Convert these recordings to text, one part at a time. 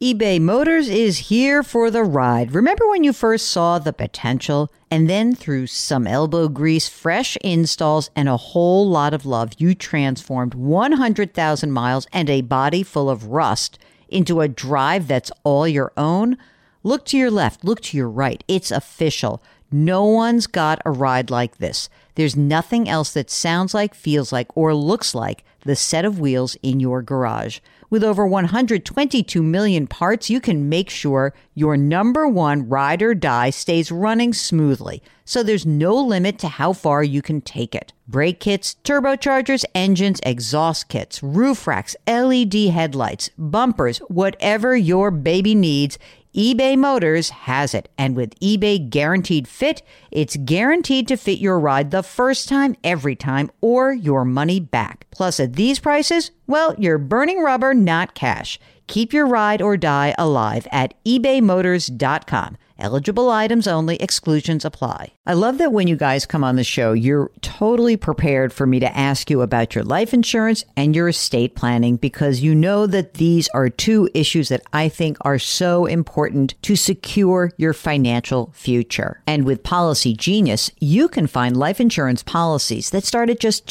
eBay Motors is here for the ride. Remember when you first saw the potential? And then through some elbow grease, fresh installs, and a whole lot of love, you transformed 100,000 miles and a body full of rust into a drive that's all your own? Look to your left, look to your right. It's official. No one's got a ride like this. There's nothing else that sounds like, feels like, or looks like the set of wheels in your garage. With over 122 million parts, you can make sure your number one ride or die stays running smoothly. So there's no limit to how far you can take it. Brake kits, turbochargers, engines, exhaust kits, roof racks, LED headlights, bumpers, whatever your baby needs, eBay Motors has it. And with eBay Guaranteed Fit, it's guaranteed to fit your ride the first time, every time, or your money back. Plus, at these prices, well, you're burning rubber, not cash. Keep your ride or die alive at ebaymotors.com. Eligible items only. Exclusions apply. I love that when you guys come on the show, you're totally prepared for me to ask you about your life insurance and your estate planning, because you know that these are two issues that I think are so important to secure your financial future. And with Policy Genius, you can find life insurance policies that start at just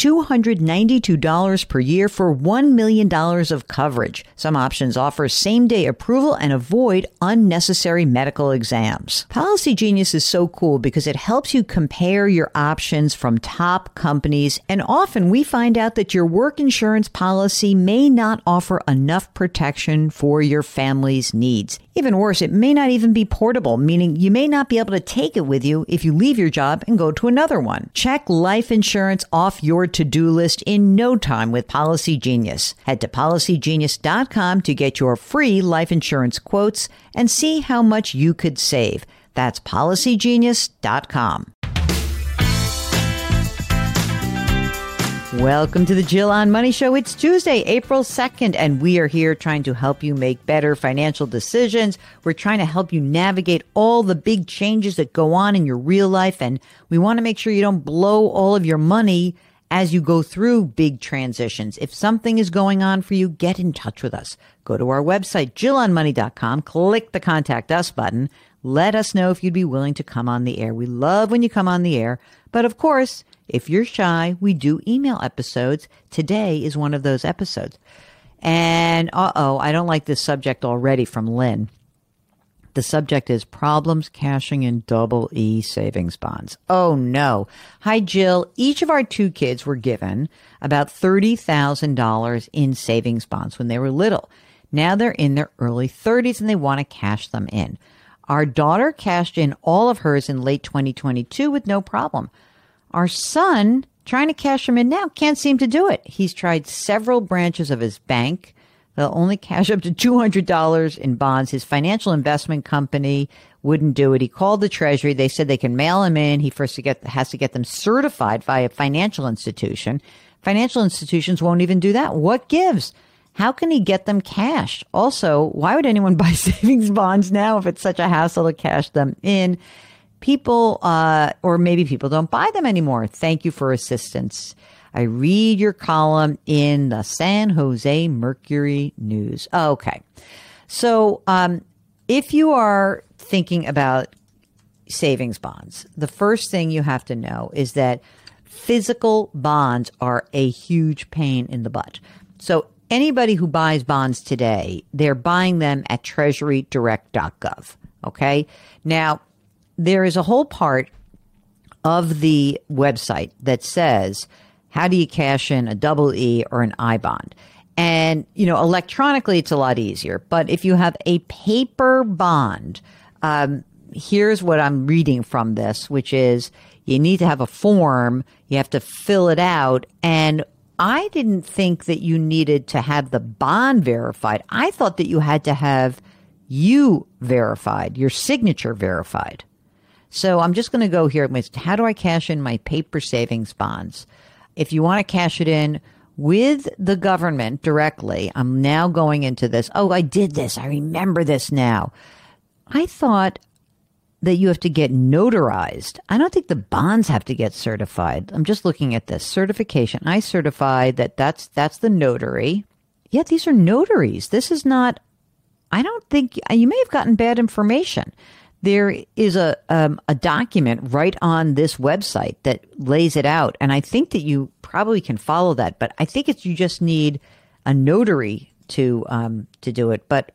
$292 per year for $1 million of coverage. Some options offer same-day approval and avoid unnecessary medical exams. Policy Genius is so cool because it helps you compare your options from top companies, and often we find out that your work insurance policy may not offer enough protection for your family's needs. Even worse, it may not even be portable, meaning you may not be able to take it with you if you leave your job and go to another one. Check life insurance off your to-do list in no time with Policy Genius. Head to policygenius.com to get your free life insurance quotes and see how much you could save. That's policygenius.com. Welcome to the Jill on Money Show. It's Tuesday, April 2nd, and we are here trying to help you make better financial decisions. We're trying to help you navigate all the big changes that go on in your real life, and we want to make sure you don't blow all of your money as you go through big transitions. If something is going on for you, get in touch with us. Go to our website, JillOnMoney.com, click the Contact Us button. Let us know if you'd be willing to come on the air. We love when you come on the air, but of course, if you're shy, we do email episodes. Today is one of those episodes. And I don't like this subject already from Lynn. The subject is problems cashing in double E savings bonds. Oh no. Hi, Jill. Each of our two kids were given about $30,000 in savings bonds when they were little. Now they're in their early 30s and they want to cash them in. Our daughter cashed in all of hers in late 2022 with no problem. Our son, trying to cash them in now, can't seem to do it. He's tried several branches of his bank. They'll only cash up to $200 in bonds. His financial investment company wouldn't do it. He called the Treasury. They said they can mail him in. He first has to get them certified by a financial institution. Financial institutions won't even do that. What gives? How can he get them cashed? Also, why would anyone buy savings bonds now if it's such a hassle to cash them in? People, or maybe people don't buy them anymore. Thank you for assistance. I read your column in the San Jose Mercury News. Okay. So, if you are thinking about savings bonds, the first thing you have to know is that physical bonds are a huge pain in the butt. So anybody who buys bonds today, they're buying them at treasurydirect.gov. Okay. Now, there is a whole part of the website that says, how do you cash in a double E or an I bond? And, electronically, it's a lot easier. But if you have a paper bond, here's what I'm reading from this, which is you need to have a form. You have to fill it out. And I didn't think that you needed to have the bond verified. I thought that you had to have you verified, your signature verified. So I'm just going to go here with how do I cash in my paper savings bonds? If you want to cash it in with the government directly, I'm now going into this. Oh, I did this. I remember this now. I thought that you have to get notarized. I don't think the bonds have to get certified. I'm just looking at this certification. I certify that that's the notary. Yeah, these are notaries. This is not, I don't think you may have gotten bad information. There is a document right on this website that lays it out. And I think that you probably can follow that. But I think you just need a notary to do it. But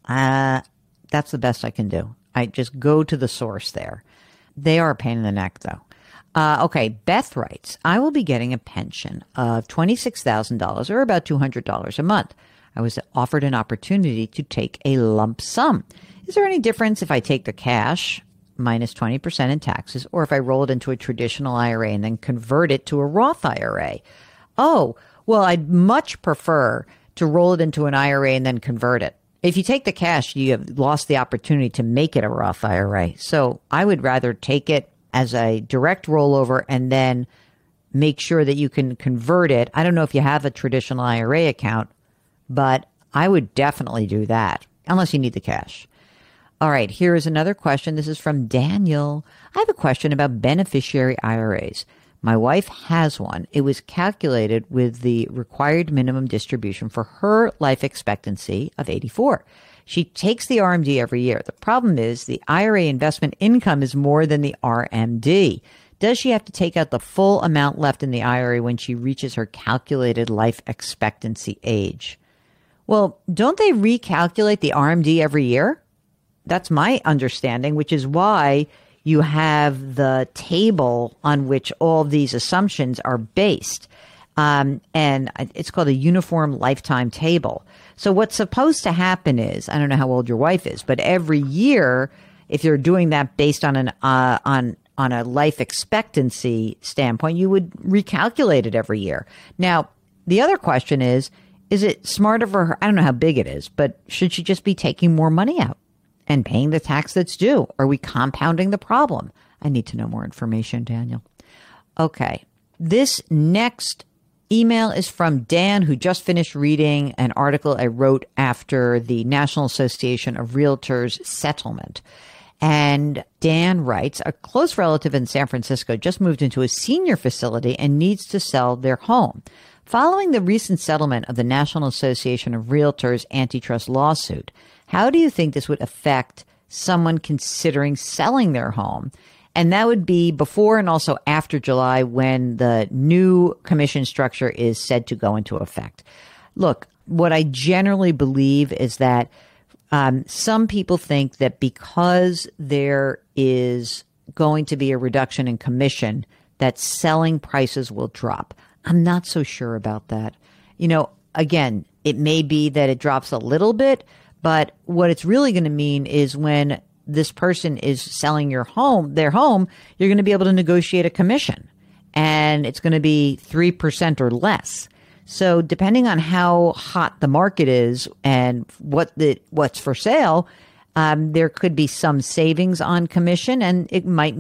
that's the best I can do. I just go to the source there. They are a pain in the neck, though. Okay, Beth writes, I will be getting a pension of $26,000 or about $200 a month. I was offered an opportunity to take a lump sum. Is there any difference if I take the cash minus 20% in taxes or if I roll it into a traditional IRA and then convert it to a Roth IRA? Oh, well, I'd much prefer to roll it into an IRA and then convert it. If you take the cash, you have lost the opportunity to make it a Roth IRA. So I would rather take it as a direct rollover and then make sure that you can convert it. I don't know if you have a traditional IRA account, but I would definitely do that unless you need the cash. All right, here is another question. This is from Daniel. I have a question about beneficiary IRAs. My wife has one. It was calculated with the required minimum distribution for her life expectancy of 84. She takes the RMD every year. The problem is the IRA investment income is more than the RMD. Does she have to take out the full amount left in the IRA when she reaches her calculated life expectancy age? Well, don't they recalculate the RMD every year? That's my understanding, which is why you have the table on which all of these assumptions are based. And it's called a uniform lifetime table. So what's supposed to happen is, I don't know how old your wife is, but every year, if you're doing that based on on a life expectancy standpoint, you would recalculate it every year. Now, the other question is it smarter for her? I don't know how big it is, but should she just be taking more money out and paying the tax that's due? Are we compounding the problem? I need to know more information, Daniel. Okay. This next email is from Dan, who just finished reading an article I wrote after the National Association of Realtors settlement. And Dan writes, a close relative in San Francisco just moved into a senior facility and needs to sell their home. Following the recent settlement of the National Association of Realtors antitrust lawsuit, how do you think this would affect someone considering selling their home? And that would be before and also after July, when the new commission structure is said to go into effect. Look, what I generally believe is that some people think that because there is going to be a reduction in commission, that selling prices will drop. I'm not so sure about that. You know, again, it may be that it drops a little bit, but what it's really going to mean is when this person is selling their home, you're going to be able to negotiate a commission, and it's going to be 3% or less. So depending on how hot the market is and what's for sale, there could be some savings on commission, and it might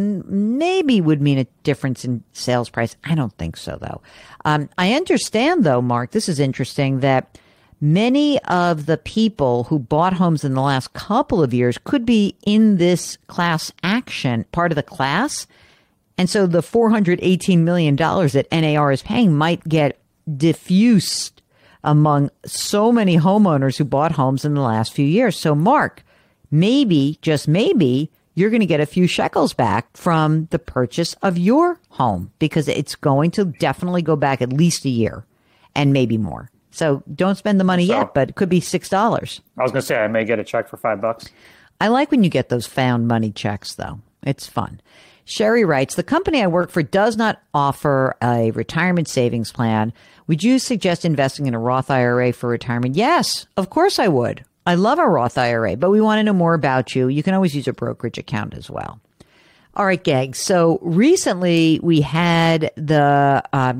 would mean a difference in sales price. I don't think so, though. I understand, though, Mark, this is interesting, that many of the people who bought homes in the last couple of years could be in this class action, part of the class. And so the $418 million that NAR is paying might get diffused among so many homeowners who bought homes in the last few years. So, Mark, maybe, just maybe, you're going to get a few shekels back from the purchase of your home, because it's going to definitely go back at least a year and maybe more. So don't spend the money yet, but it could be $6. I was going to say, I may get a check for $5. I like when you get those found money checks, though. It's fun. Sherry writes, the company I work for does not offer a retirement savings plan. Would you suggest investing in a Roth IRA for retirement? Yes, of course I would. I love a Roth IRA, but we want to know more about you. You can always use a brokerage account as well. All right, gang. So recently we had the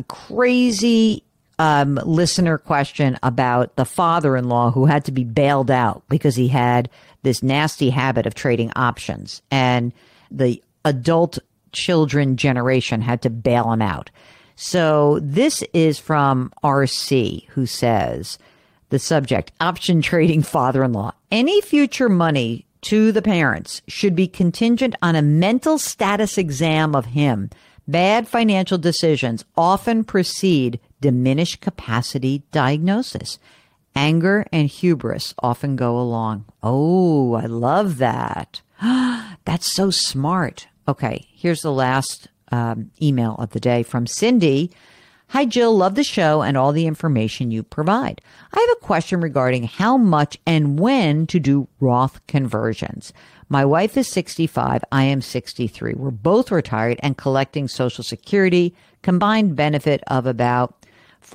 crazy listener question about the father-in-law who had to be bailed out because he had this nasty habit of trading options, and the adult children generation had to bail him out. So this is from RC, who says, the subject, option trading father-in-law. Any future money to the parents should be contingent on a mental status exam of him. Bad financial decisions often precede diminished capacity diagnosis. Anger and hubris often go along. Oh, I love that. That's so smart. Okay, here's the last email of the day from Cindy. Hi, Jill. Love the show and all the information you provide. I have a question regarding how much and when to do Roth conversions. My wife is 65. I am 63. We're both retired and collecting Social Security, combined benefit of about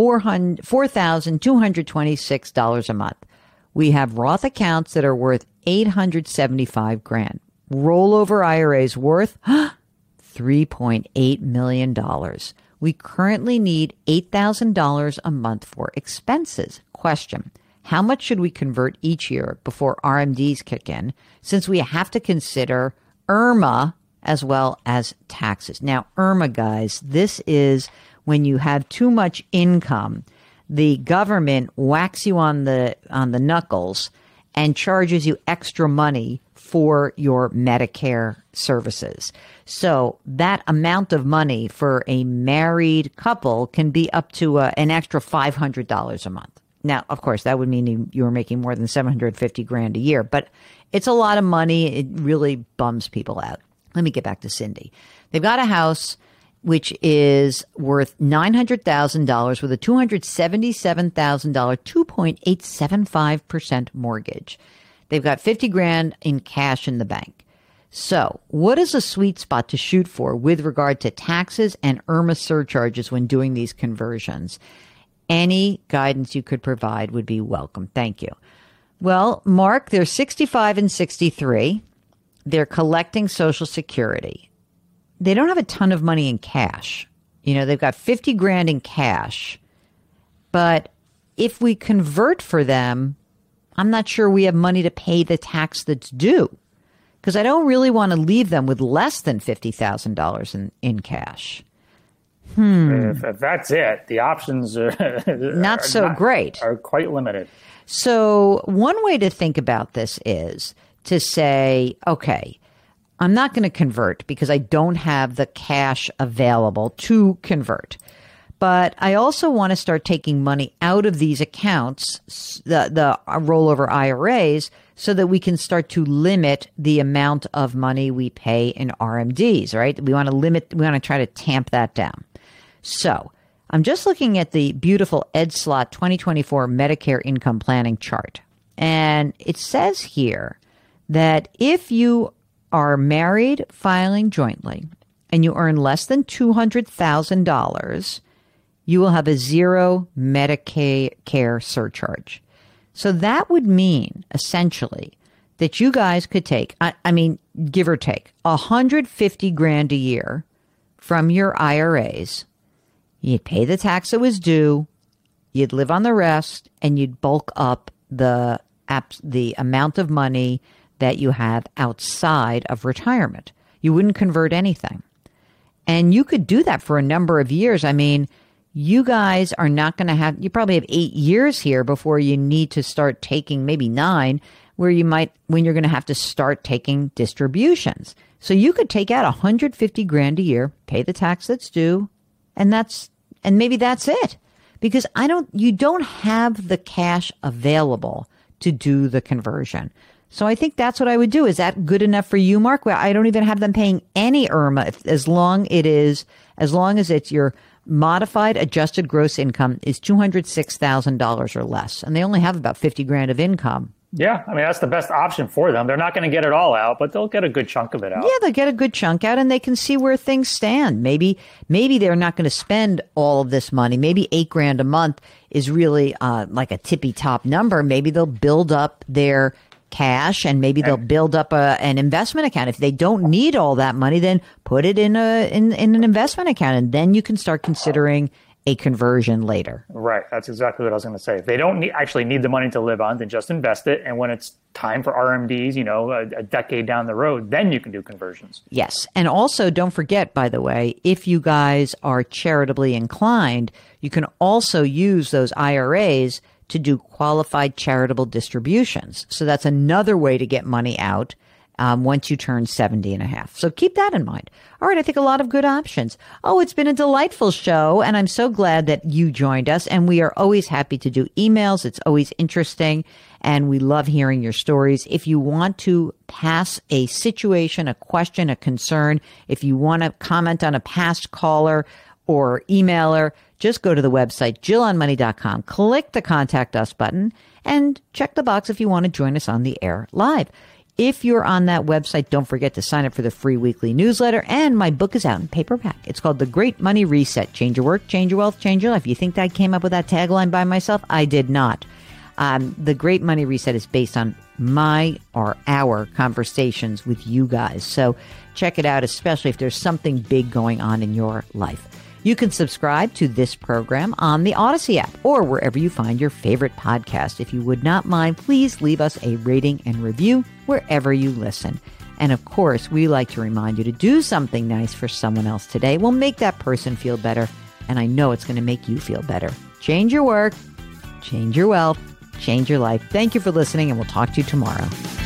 $4,226 a month. We have Roth accounts that are worth $875,000. Rollover IRAs worth $3.8 million. We currently need $8,000 a month for expenses. Question: how much should we convert each year before RMDs kick in, since we have to consider IRMA as well as taxes? Now, IRMA, guys, this is when you have too much income, the government whacks you on the knuckles and charges you extra money for your Medicare services. So that amount of money for a married couple can be up to an extra $500 a month. Now, of course, that would mean you were making more than $750,000 a year, but it's a lot of money. It really bums people out. Let me get back to Cindy. They've got a house which is worth $900,000 with a $277,000 2.875% mortgage. They've got $50,000 in cash in the bank. So what is a sweet spot to shoot for with regard to taxes and IRMA surcharges when doing these conversions? Any guidance you could provide would be welcome. Thank you. Well, Mark, they're 65 and 63. They're collecting Social Security. They don't have a ton of money in cash. You know, they've got $50,000 in cash. But if we convert for them, I'm not sure we have money to pay the tax that's due, because I don't really want to leave them with less than $50,000 in cash. If that's it, the options are not so great. Are quite limited. So one way to think about this is to say, okay, I'm not going to convert because I don't have the cash available to convert. But I also want to start taking money out of these accounts, the rollover IRAs, so that we can start to limit the amount of money we pay in RMDs, right? We want to try to tamp that down. So I'm just looking at the beautiful Ed Slott 2024 Medicare income planning chart. And it says here that if you are married filing jointly and you earn less than $200,000, you will have a zero Medicare surcharge. So that would mean essentially that you guys could take, I mean, give or take, $150,000 a year from your IRAs. You'd pay the tax that was due, you'd live on the rest, and you'd bulk up the amount of money that you have outside of retirement. You wouldn't convert anything. And you could do that for a number of years. I mean, you guys are not going to have, you probably have 8 years here before you need to start taking, maybe 9, when you're going to have to start taking distributions. So you could take out $150,000 a year, pay the tax that's due, and maybe that's it. Because you don't have the cash available to do the conversion. So I think that's what I would do. Is that good enough for you, Mark? Well, I don't even have them paying any IRMA as long as it's your modified adjusted gross income is $206,000 or less. And they only have about $50,000 of income. Yeah, I mean, that's the best option for them. They're not going to get it all out, but they'll get a good chunk of it out. Yeah, they'll get a good chunk out, and they can see where things stand. Maybe they're not going to spend all of this money. Maybe $8,000 a month is really like a tippy top number. Maybe they'll build up their cash, and maybe they'll build up an investment account. If they don't need all that money, then put it in an investment account, and then you can start considering a conversion later. Right. That's exactly what I was going to say. If they don't actually need the money to live on, then just invest it. And when it's time for RMDs, a decade down the road, then you can do conversions. Yes. And also don't forget, by the way, if you guys are charitably inclined, you can also use those IRAs to do qualified charitable distributions. So that's another way to get money out once you turn 70 and a half. So keep that in mind. All right, I think a lot of good options. Oh, it's been a delightful show, and I'm so glad that you joined us. And we are always happy to do emails. It's always interesting, and we love hearing your stories. If you want to pass a situation, a question, a concern, if you want to comment on a past caller or emailer, just go to the website, JillOnMoney.com, click the Contact Us button, and check the box if you want to join us on the air live. If you're on that website, don't forget to sign up for the free weekly newsletter. And my book is out in paperback. It's called The Great Money Reset. Change your work, change your wealth, change your life. You think I came up with that tagline by myself? I did not. The Great Money Reset is based on our conversations with you guys. So check it out, especially if there's something big going on in your life. You can subscribe to this program on the Odyssey app or wherever you find your favorite podcast. If you would not mind, please leave us a rating and review wherever you listen. And of course, we like to remind you to do something nice for someone else today. We'll make that person feel better, and I know it's going to make you feel better. Change your work, change your wealth, change your life. Thank you for listening, and we'll talk to you tomorrow.